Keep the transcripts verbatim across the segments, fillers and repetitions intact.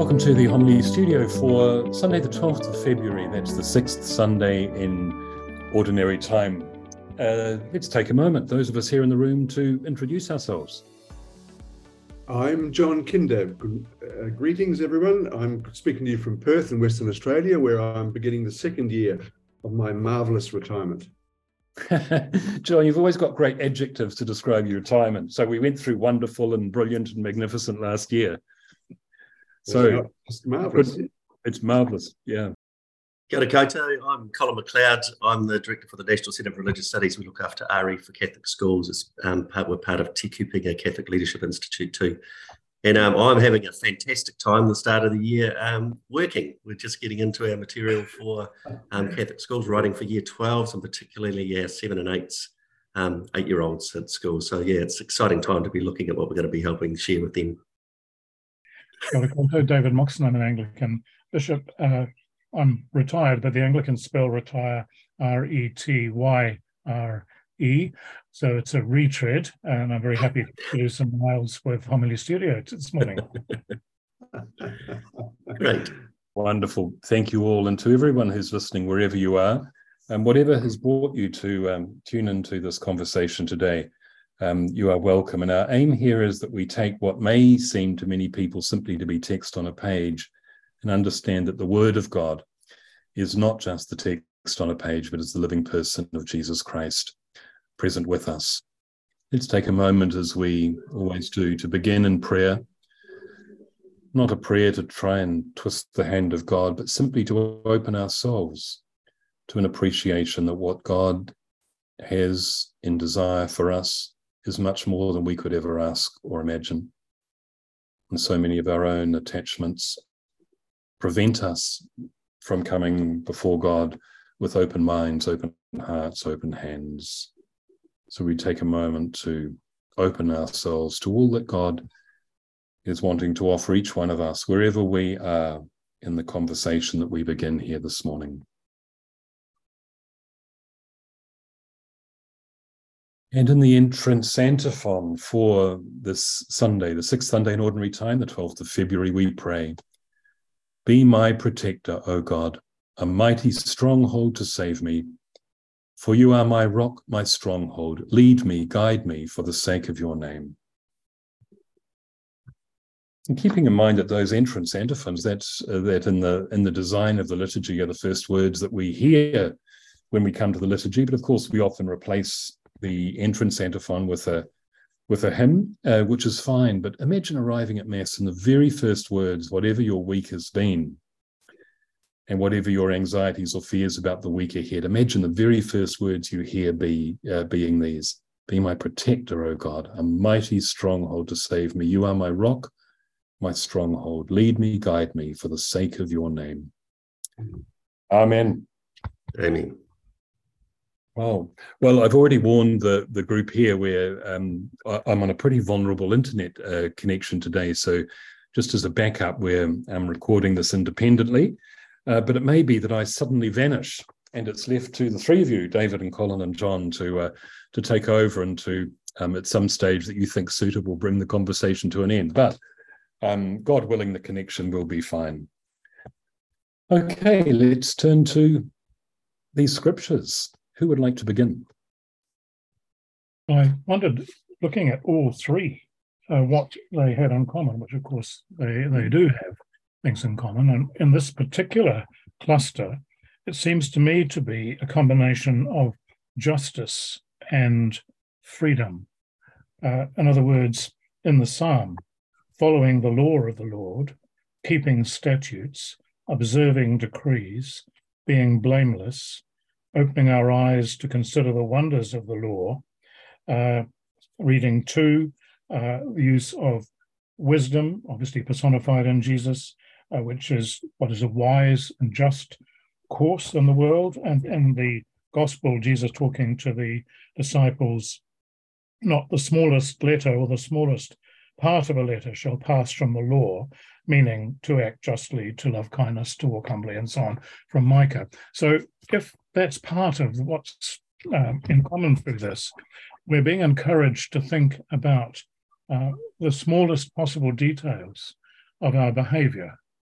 Welcome to the Homily Studio for Sunday the twelfth of February. That's the sixth Sunday in Ordinary Time. Uh, let's take a moment, those of us here in the room, to introduce ourselves. I'm John Kinder. Uh, greetings, everyone. I'm speaking to you from Perth in Western Australia, where I'm beginning the second year of my marvellous retirement. John, you've always got great adjectives to describe your retirement. So we went through wonderful and brilliant and magnificent last year. So it's marvellous. It's marvellous, yeah. Kia ora koutou. I'm Colin McLeod. I'm the Director for the National Centre for Religious Studies. We look after R E for Catholic schools. It's, um, part, we're part of Te Kupenga Catholic Leadership Institute too. And um, I'm having a fantastic time the start of the year um, working. We're just getting into our material for um, Catholic schools, writing for year twelves and particularly our seven and eights, um, eight-year-olds at school. So yeah, it's an exciting time to be looking at what we're going to be helping share with them. Kia ora koutou, David Moxon. I'm an Anglican bishop. Uh, I'm retired, but the Anglicans spell retire R E T Y R E. So it's a retread, and I'm very happy to do some miles with Homily Studio this morning. Great. Wonderful. Thank you all, and to everyone who's listening, wherever you are, and whatever has brought you to um, tune into this conversation today. Um, you are welcome. And our aim here is that we take what may seem to many people simply to be text on a page and understand that the Word of God is not just the text on a page, but is the living person of Jesus Christ present with us. Let's take a moment, as we always do, to begin in prayer. Not a prayer to try and twist the hand of God, but simply to open ourselves to an appreciation that what God has in desire for us is much more than we could ever ask or imagine. And so many of our own attachments prevent us from coming before God with open minds, open hearts, open hands. So we take a moment to open ourselves to all that God is wanting to offer each one of us, wherever we are in the conversation that we begin here this morning. And in the entrance antiphon for this Sunday, the sixth Sunday in Ordinary Time, the twelfth of February, we pray, "Be my protector, O God, a mighty stronghold to save me. For you are my rock, my stronghold. Lead me, guide me for the sake of your name." And keeping in mind that those entrance antiphons, that's, uh, that in the, in the design of the liturgy are the first words that we hear when we come to the liturgy, but of course we often replace the entrance antiphon with a with a hymn, uh, which is fine. But imagine arriving at Mass and the very first words, whatever your week has been, and whatever your anxieties or fears about the week ahead, imagine the very first words you hear be uh, being these: "Be my protector, O God, a mighty stronghold to save me. You are my rock, my stronghold. Lead me, guide me for the sake of your name." Amen. Amen. Oh, well, I've already warned the, the group here where um, I'm on a pretty vulnerable internet uh, connection today. So just as a backup, where I'm recording this independently, uh, but it may be that I suddenly vanish and it's left to the three of you, David and Colin and John, to uh, to take over and to, um, at some stage that you think suitable, bring the conversation to an end. But um, God willing, the connection will be fine. Okay, let's turn to these scriptures. Who would like to begin? I wondered, looking at all three, uh, what they had in common, which of course they, they do have things in common. And in this particular cluster, it seems to me to be a combination of justice and freedom. Uh, in other words, in the psalm, following the law of the Lord, keeping statutes, observing decrees, being blameless, opening our eyes to consider the wonders of the law, uh, reading two, uh, the use of wisdom, obviously personified in Jesus, uh, which is what is a wise and just course in the world, and in the gospel, Jesus talking to the disciples, not the smallest letter or the smallest part of a letter shall pass from the law, meaning to act justly, to love kindness, to walk humbly, and so on, from Micah. So if that's part of what's um, in common through this, we're being encouraged to think about uh, the smallest possible details of our behaviour,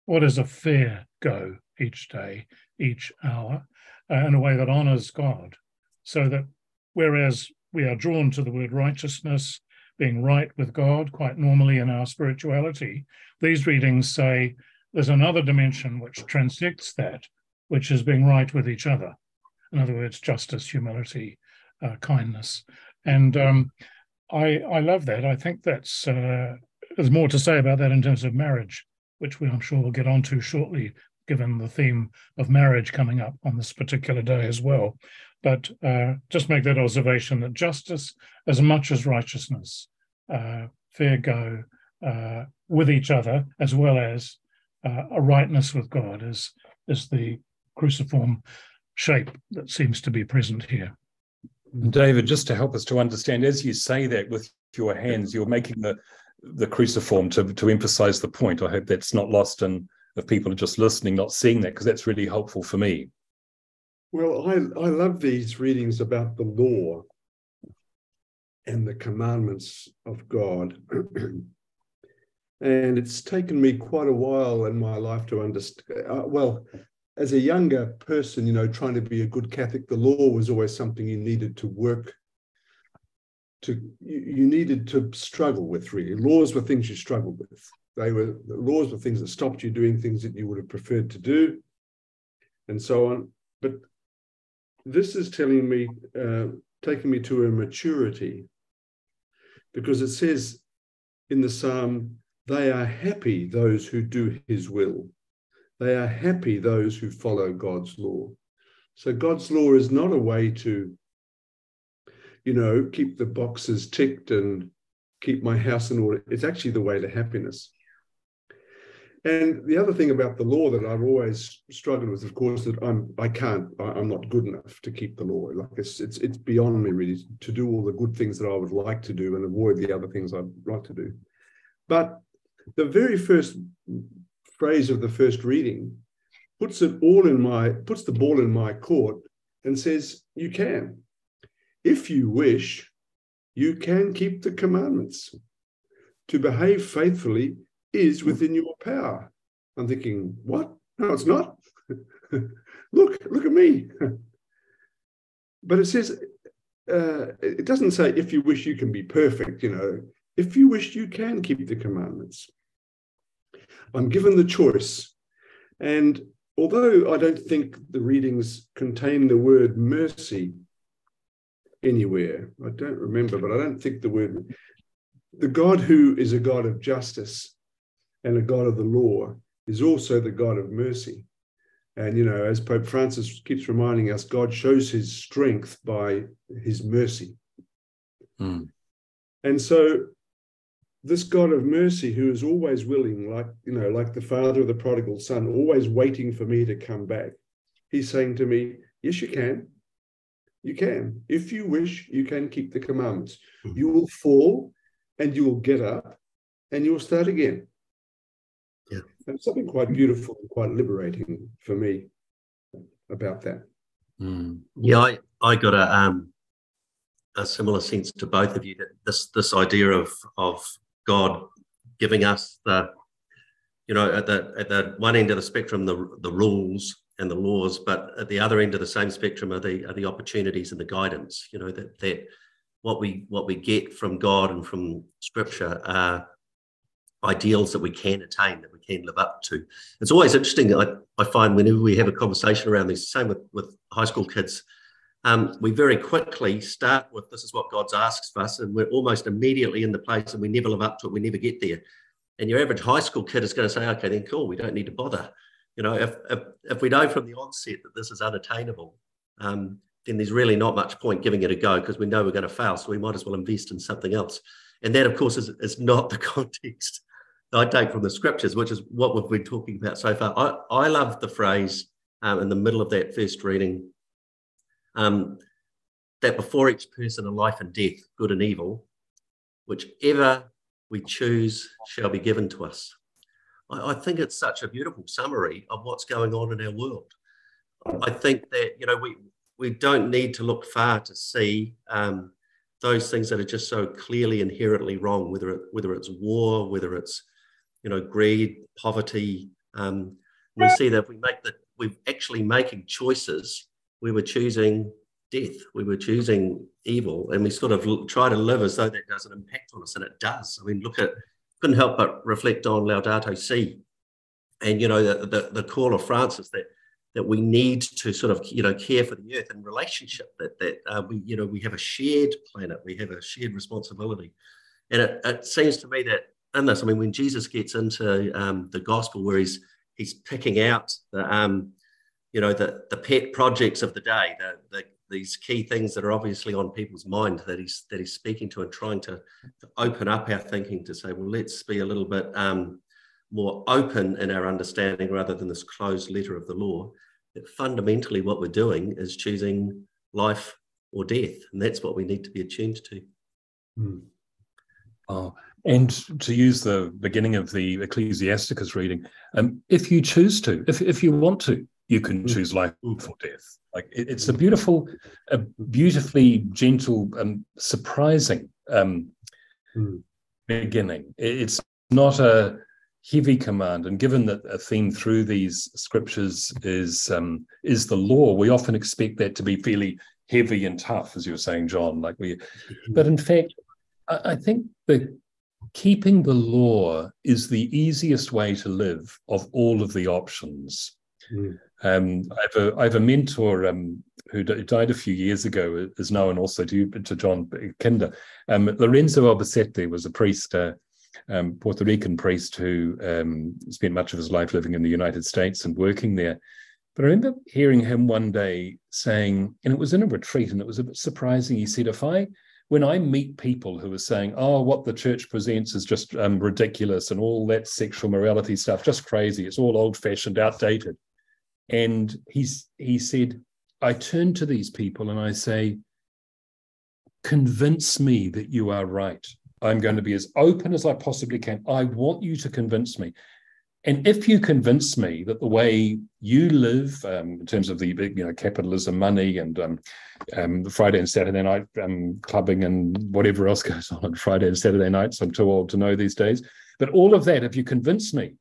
what is a fair go each day, each hour, uh, in a way that honours God, so that whereas we are drawn to the word righteousness, being right with God quite normally in our spirituality, these readings say there's another dimension which transects that, which is being right with each other. In other words, justice, humility, uh, kindness. And um, I, I love that. I think that's uh, there's more to say about that in terms of marriage, which we, I'm sure we'll get onto shortly, given the theme of marriage coming up on this particular day as well. But uh, just make that observation that justice, as much as righteousness, uh, fair go uh, with each other, as well as uh, a rightness with God, is, is the cruciform shape that seems to be present here. David, just to help us to understand, as you say that with your hands, you're making the, the cruciform to, to emphasize the point. I hope that's not lost in if people are just listening, not seeing that, because that's really helpful for me. Well, I, I love these readings about the law and the commandments of God. And it's taken me quite a while in my life to understand. Uh, well, as a younger person, you know, trying to be a good Catholic, the law was always something you needed to work to, you, you needed to struggle with, really. Laws were things you struggled with. They were, the laws were things that stopped you doing things that you would have preferred to do, and so on. But this is telling me, uh, taking me to a maturity, because it says in the Psalm, they are happy, those who do his will. They are happy, those who follow God's law. So God's law is not a way to, you know, keep the boxes ticked and keep my house in order. It's actually the way to happiness. And the other thing about the law that I've always struggled with, of course, that I'm I can't I'm not good enough to keep the law. Like it's it's it's beyond me really to do all the good things that I would like to do and avoid the other things I'd like to do. But the very first phrase of the first reading puts it all in my puts the ball in my court and says, you can. If you wish, you can keep the commandments. To behave faithfully is within your power. I'm thinking, what? No, it's not. look, look at me. But it says, uh, it doesn't say, if you wish, you can be perfect, you know. If you wish, you can keep the commandments. I'm given the choice. And although I don't think the readings contain the word mercy anywhere, I don't remember, but I don't think the word, the God who is a God of justice and a God of the law is also the God of mercy. And, you know, as Pope Francis keeps reminding us, God shows his strength by his mercy. Mm. And so this God of mercy, who is always willing, like, you know, like the father of the prodigal son, always waiting for me to come back, he's saying to me, yes, you can. You can. If you wish, you can keep the commandments. Mm-hmm. You will fall and you will get up and you will start again. Yeah. And something quite beautiful and quite liberating for me about that. Mm. Yeah, I, I got a um a similar sense to both of you, that this this idea of of God giving us the, you know, at the at the one end of the spectrum, the the rules and the laws, but at the other end of the same spectrum are the are the opportunities and the guidance. You know, that that what we what we get from God and from Scripture are ideals that we can attain, that we can live up to. It's always interesting. I, I find whenever we have a conversation around these, same with, with high school kids, um, we very quickly start with, this is what God's asks of us, and we're almost immediately in the place and we never live up to it, we never get there. And your average high school kid is going to say, okay, then cool, we don't need to bother. You know, if if, if we know from the onset that this is unattainable, um, then there's really not much point giving it a go, because we know we're going to fail, so we might as well invest in something else. And that, of course, is, is not the context I take from the Scriptures, which is what we've been talking about so far. I, I love the phrase um, in the middle of that first reading, um, that before each person are life and death, good and evil, whichever we choose shall be given to us. I, I think it's such a beautiful summary of what's going on in our world. I think that, you know, we, we don't need to look far to see um, those things that are just so clearly inherently wrong, whether it, whether it's war, whether it's, you know, greed, poverty, Um, we see that if we make the, we're actually making choices. We were choosing death. We were choosing evil, and we sort of try to live as though that doesn't impact on us, and it does. I mean, look at, couldn't help but reflect on Laudato Si, and you know the the, the call of Francis that that we need to sort of you know care for the earth and relationship. That that uh, we you know we have a shared planet, we have a shared responsibility, and it, it seems to me that in this, I mean, when Jesus gets into um, the gospel where he's he's picking out the um, you know the the pet projects of the day, the the these key things that are obviously on people's mind that he's that he's speaking to and trying to, to open up our thinking to say, well, let's be a little bit um, more open in our understanding rather than this closed letter of the law, that fundamentally what we're doing is choosing life or death. And that's what we need to be attuned to. Hmm. Oh, and to use the beginning of the Ecclesiasticus reading, um, if you choose to, if, if you want to, you can choose life or death. Like it, it's a beautiful, a beautifully gentle and surprising um, mm. beginning. It, it's not a heavy command, and given that a theme through these scriptures is um, is the law, we often expect that to be fairly heavy and tough, as you were saying, John. Like we, but in fact, I, I think that keeping the law is the easiest way to live of all of the options. Mm. Um, I, have a, I have a mentor um, who d- died a few years ago, is known also to, to John Kinder. Um, Lorenzo Albacete was a priest, uh, um, Puerto Rican priest who um, spent much of his life living in the United States and working there. But I remember hearing him one day saying, and it was in a retreat, and it was a bit surprising. He said, if I, when I meet people who are saying, oh, what the church presents is just um, ridiculous and all that sexual morality stuff, just crazy, it's all old-fashioned, outdated. And he's, he said, I turn to these people and I say, convince me that you are right. I'm going to be as open as I possibly can. I want you to convince me. And if you convince me that the way you live, um, in terms of the you know capitalism, money, and um, um, Friday and Saturday night um, clubbing and whatever else goes on on Friday and Saturday nights, I'm too old to know these days. But all of that, if you convince me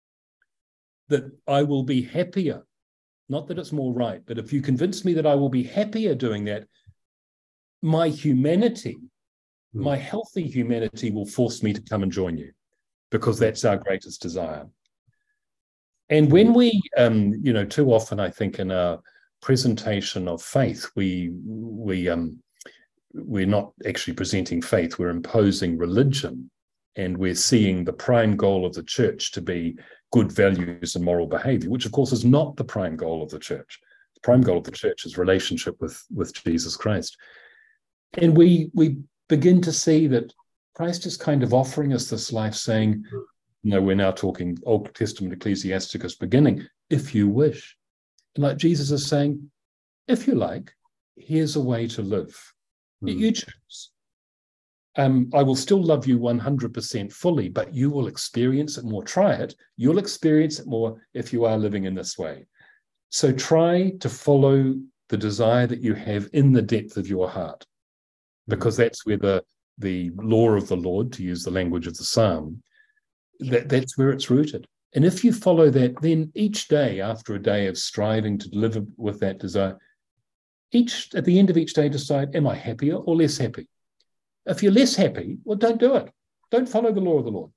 that I will be happier, not that it's more right, but if you convince me that I will be happier doing that, my humanity, mm. my healthy humanity will force me to come and join you, because that's our greatest desire. And when we, um, you know, too often, I think in our presentation of faith, we, we, um, we're not actually presenting faith, we're imposing religion, and we're seeing the prime goal of the church to be good values and moral behavior, which of course is not the prime goal of the church. The prime goal of the church is relationship with, with Jesus Christ. And we, we begin to see that Christ is kind of offering us this life saying, you know, we're now talking Old Testament Ecclesiasticus beginning, if you wish. And like Jesus is saying, if you like, here's a way to live. Mm. You choose. Um, I will still love you one hundred percent fully, but you will experience it more. Try it. You'll experience it more if you are living in this way. So try to follow the desire that you have in the depth of your heart, because that's where the, the law of the Lord, to use the language of the Psalm, that, that's where it's rooted. And if you follow that, then each day, after a day of striving to live with that desire, each at the end of each day decide, am I happier or less happy? If you're less happy, well, don't do it. Don't follow the law of the Lord.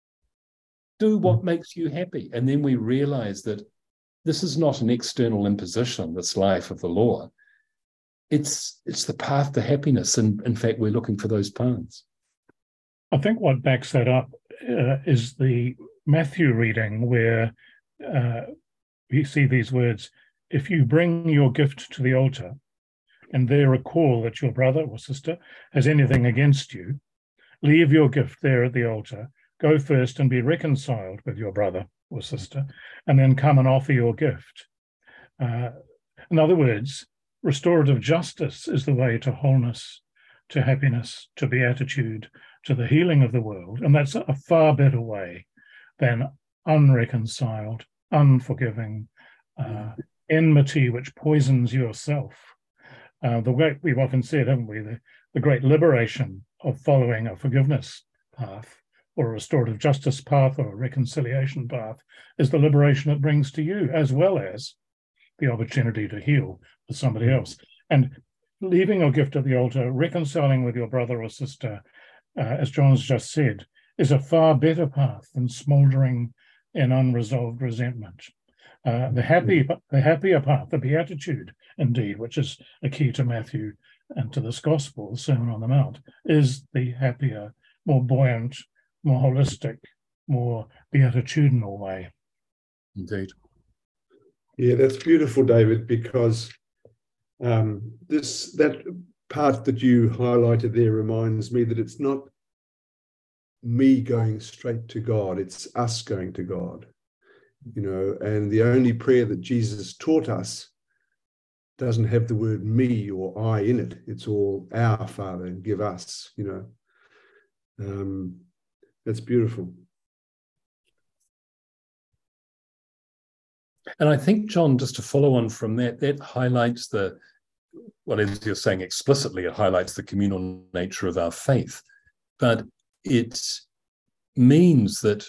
Do what makes you happy. And then we realize that this is not an external imposition, this life of the law. It's, it's the path to happiness. And in fact, we're looking for those paths. I think what backs that up uh, is the Matthew reading where uh, we see these words, if you bring your gift to the altar, and there recall that your brother or sister has anything against you, leave your gift there at the altar, go first and be reconciled with your brother or sister, and then come and offer your gift. Uh, in other words, restorative justice is the way to wholeness, to happiness, to beatitude, to the healing of the world. And that's a far better way than unreconciled, unforgiving, uh, enmity which poisons yourself. Uh, the way we've often said, haven't we, the, the great liberation of following a forgiveness path or a restorative justice path or a reconciliation path is the liberation it brings to you, as well as the opportunity to heal for somebody else. And leaving your gift at the altar, reconciling with your brother or sister, uh, as John's just said, is a far better path than smouldering in unresolved resentment. Uh, the happy, the happier path, the beatitude, indeed, which is a key to Matthew and to this gospel, the Sermon on the Mount, is the happier, more buoyant, more holistic, more beatitudinal way. Indeed. Yeah, that's beautiful, David, because um, this that part that you highlighted there reminds me that it's not me going straight to God, it's us going to God. You know, and the only prayer that Jesus taught us doesn't have the word me or I in it. It's all our Father and give us, you know. Um, that's beautiful. And I think, John, just to follow on from that, that highlights the, well, as you're saying explicitly, it highlights the communal nature of our faith. But it means that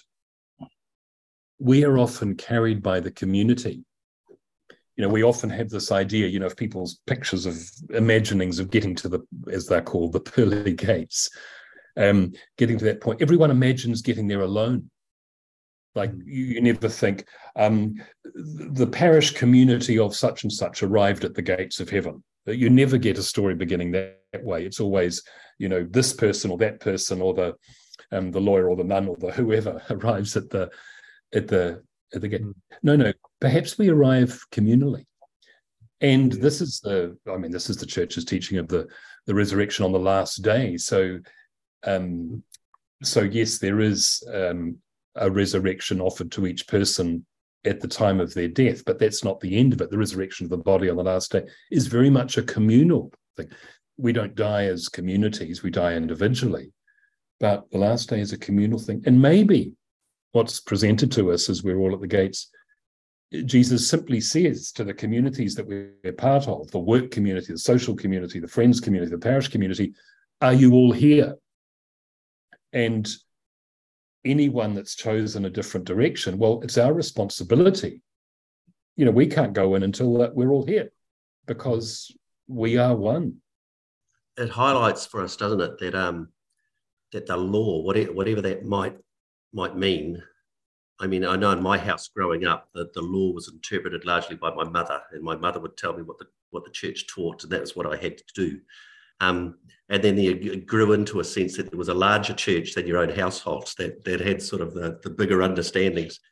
we are often carried by the community. You know, we often have this idea, you know, of people's pictures of imaginings of getting to the, as they're called, the pearly gates, um, getting to that point. Everyone imagines getting there alone. Like you, you never think um, the parish community of such and such arrived at the gates of heaven. You never get a story beginning that, that way. It's always, you know, this person or that person or the um, the lawyer or the nun or the whoever arrives at the at the at the gate. No, no. Perhaps we arrive communally, and this is the. I mean, this is the Church's teaching of the the resurrection on the last day. So, um, so yes, there is. Um, a resurrection offered to each person at the time of their death, but that's not the end of it. The resurrection of the body on the last day is very much a communal thing. We don't die as communities, we die individually, but the last day is a communal thing. And maybe what's presented to us as we're all at the gates, Jesus simply says to the communities that we're part of, the work community, the social community, the friends community, the parish community, are you all here? And anyone that's chosen a different direction, well, it's our responsibility. You know, we can't go in until that we're all here because we are one. It highlights for us, doesn't it, that um that the law, whatever, whatever that might might mean. I mean, I know in my house growing up that the law was interpreted largely by my mother, and my mother would tell me what the what the church taught, and that was what I had to do. Um, and then it grew into a sense that there was a larger church than your own households that, that had sort of the, the bigger understandings.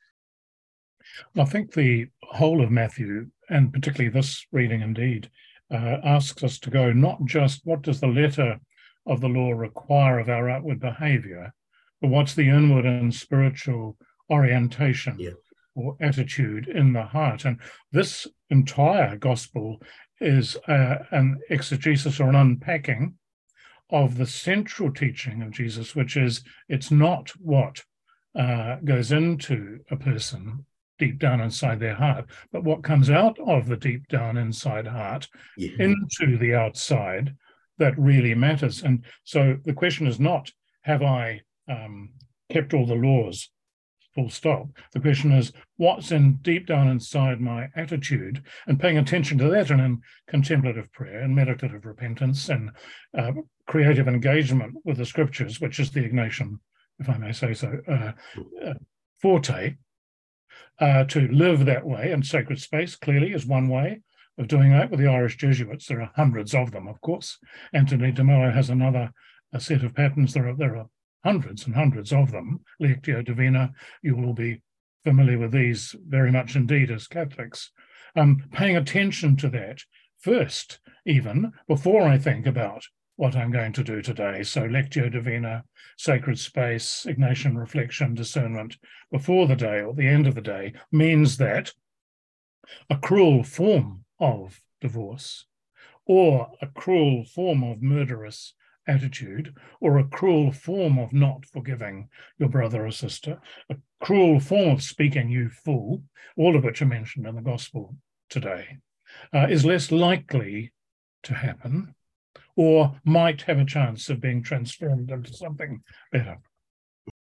I think the whole of Matthew, and particularly this reading indeed, uh, asks us to go not just what does the letter of the law require of our outward behaviour, but what's the inward and spiritual orientation yeah. or attitude in the heart. And this entire gospel is uh, an exegesis or an unpacking of the central teaching of Jesus, which is it's not what uh, goes into a person deep down inside their heart, but what comes out of the deep down inside heart yeah. into the outside that really matters. And so the question is not, have I um, kept all the laws? Full stop. The question is, what's in deep down inside my attitude, and paying attention to that and in contemplative prayer and meditative repentance and uh, creative engagement with the scriptures, which is the Ignatian, if I may say so, uh, uh, forte, uh, to live that way. And sacred space clearly is one way of doing that with the Irish Jesuits. There are hundreds of them, of course. Anthony de Mello has another a set of patterns. There are, there are hundreds and hundreds of them. Lectio Divina, you will be familiar with these very much indeed as Catholics. Um, paying attention to that first, even before I think about what I'm going to do today. So Lectio Divina, sacred space, Ignatian reflection, discernment, before the day or the end of the day, means that a cruel form of divorce or a cruel form of murderous attitude, or a cruel form of not forgiving your brother or sister, a cruel form of speaking you fool, all of which are mentioned in the gospel today, uh, is less likely to happen, or might have a chance of being transformed into something better.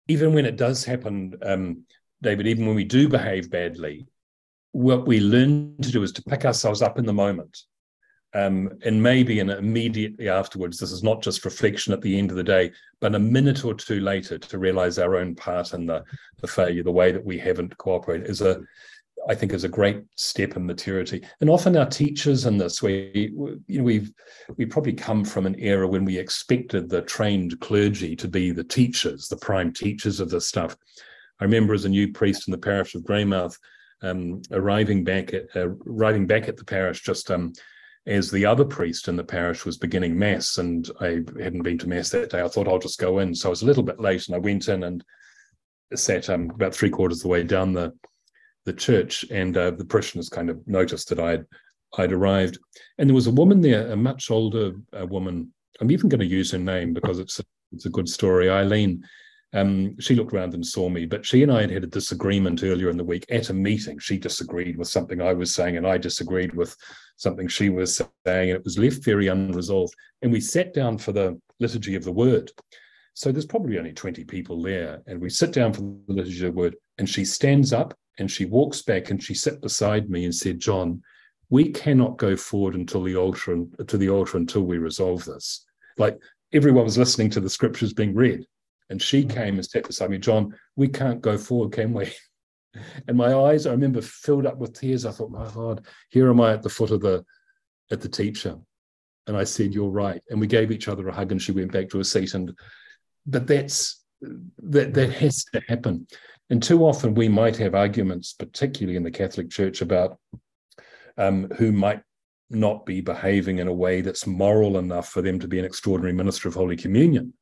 even when it does happen, um, David, even when we do behave badly, what we learn to do is to pick ourselves up in the moment. Um, and maybe in immediately afterwards, this is not just reflection at the end of the day, but a minute or two later to realize our own part in the, the failure, the way that we haven't cooperated is a, I think is a great step in maturity. And often our teachers in this, we, you know, we've we probably come from an era when we expected the trained clergy to be the teachers, the prime teachers of this stuff. I remember as a new priest in the parish of Greymouth, um, arriving back at uh, arriving back at the parish just um, as the other priest in the parish was beginning mass, and I hadn't been to mass that day. I thought I'll just go in, so I was a little bit late, and I went in and sat um, about three quarters of the way down the the church, and uh, the parishioners kind of noticed that I'd I'd arrived, and there was a woman there, a much older uh, woman. I'm even going to use her name because it's a, it's a good story. Eileen. Um, she looked around and saw me, but she and I had had a disagreement earlier in the week at a meeting. She disagreed with something I was saying, and I disagreed with something she was saying, and it was left very unresolved. And we sat down for the liturgy of the word. So there's probably only twenty people there, and we sit down for the liturgy of the word, and she stands up and she walks back and she sat beside me and said, "John, we cannot go forward until the altar and to the altar until we resolve this." Like everyone was listening to the scriptures being read. And she came and sat beside me, "John, we can't go forward, can we?" And my eyes, I remember, filled up with tears. I thought, my God, here am I at the foot of the, at the teacher. And I said, "You're right." And we gave each other a hug, and she went back to her seat. And, but that's, that, that has to happen. And too often we might have arguments, particularly in the Catholic Church, about um, who might not be behaving in a way that's moral enough for them to be an extraordinary minister of Holy Communion.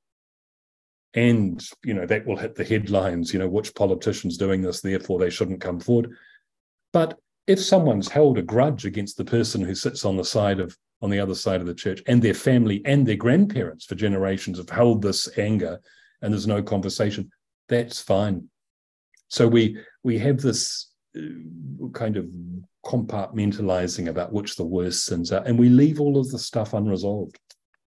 And, you know, that will hit the headlines, you know, which politician's doing this, therefore they shouldn't come forward. But if someone's held a grudge against the person who sits on the side of, on the other side of the church, and their family and their grandparents for generations have held this anger, and there's no conversation, that's fine. So we we have this kind of compartmentalizing about which the worst sins are, and we leave all of the stuff unresolved.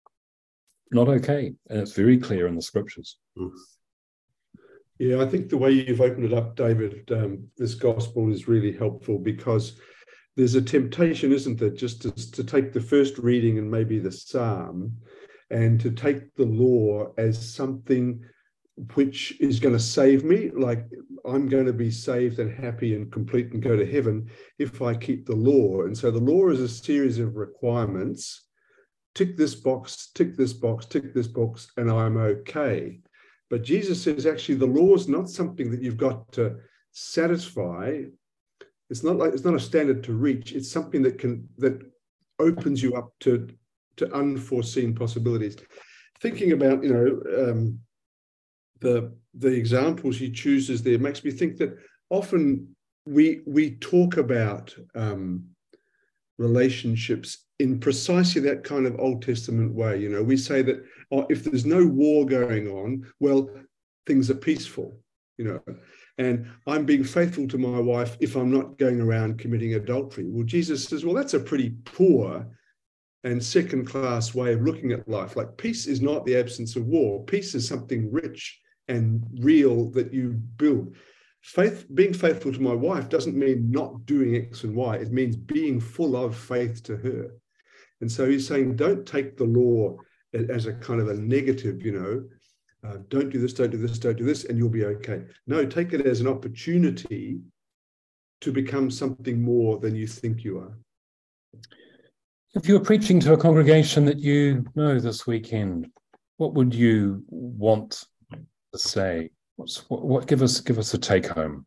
Not okay, and it's very clear in the scriptures. Yeah, I think the way you've opened it up, David, um, this gospel is really helpful, because there's a temptation, isn't there, just to, to take the first reading and maybe the psalm and to take the law as something which is going to save me, like I'm going to be saved and happy and complete and go to heaven if I keep the law. And so the law is a series of requirements. Tick this box, tick this box, tick this box, and I'm okay. But Jesus says, actually, the law is not something that you've got to satisfy. It's not like it's not a standard to reach. It's something that can that opens you up to, to unforeseen possibilities. Thinking about, you know, um, the the examples he chooses there makes me think that often we we talk about um, relationships in precisely that kind of Old Testament way. You know, we say that, oh, if there's no war going on, well, things are peaceful, you know, and I'm being faithful to my wife if I'm not going around committing adultery. Well, Jesus says, well, that's a pretty poor and second-class way of looking at life. Like, peace is not the absence of war. Peace is something rich and real that you build. Faith, being faithful to my wife doesn't mean not doing X and Y. It means being full of faith to her. And so he's saying, don't take the law as a kind of a negative, you know, uh, don't do this, don't do this, don't do this, and you'll be okay. No, take it as an opportunity to become something more than you think you are. If you were preaching to a congregation that you know this weekend, what would you want to say? What's, what, what give us give us a take home?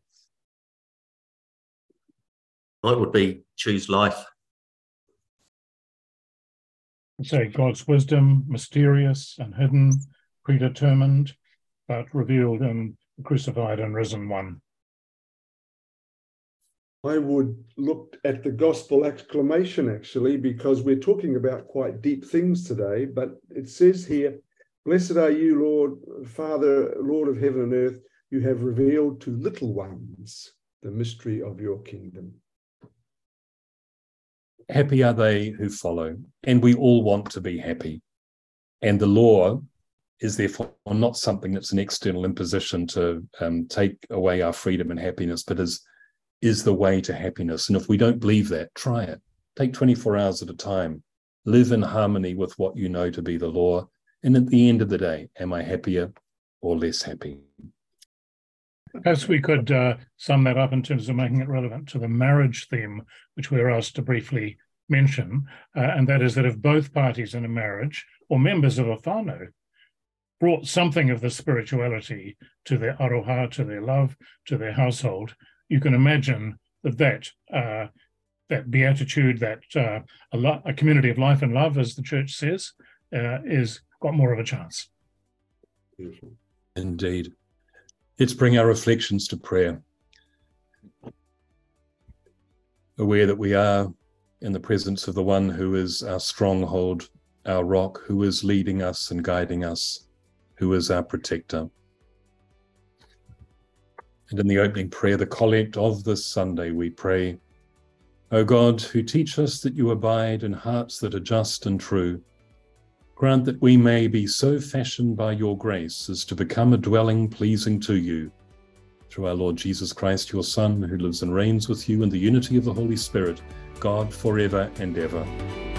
Mine would be choose life. Say God's wisdom, mysterious and hidden, predetermined, but revealed in the crucified and risen one. I would look at the gospel exclamation, actually, because we're talking about quite deep things today, but it says here, "Blessed are you, Lord, Father, Lord of heaven and earth, you have revealed to little ones the mystery of your kingdom." Happy are they who follow, and we all want to be happy. And the law is therefore not something that's an external imposition to um, take away our freedom and happiness, but is, is the way to happiness. And if we don't believe that, try it. Take twenty-four hours at a time. Live in harmony with what you know to be the law. And at the end of the day, am I happier or less happy? Perhaps we could uh, sum that up in terms of making it relevant to the marriage theme, which we were asked to briefly mention, uh, and that is that if both parties in a marriage or members of a whānau brought something of the spirituality to their aroha, to their love, to their household, you can imagine that that, uh, that beatitude, that uh, a, lo- a community of life and love, as the church says, uh, is got more of a chance. Beautiful. Indeed. Let's bring our reflections to prayer. Aware that we are in the presence of the one who is our stronghold, our rock, who is leading us and guiding us, who is our protector. And in the opening prayer, the collect of this Sunday, we pray, O God, who teach us that you abide in hearts that are just and true, grant that we may be so fashioned by your grace as to become a dwelling pleasing to you, through our Lord Jesus Christ, your Son, who lives and reigns with you in the unity of the Holy Spirit, God forever and ever.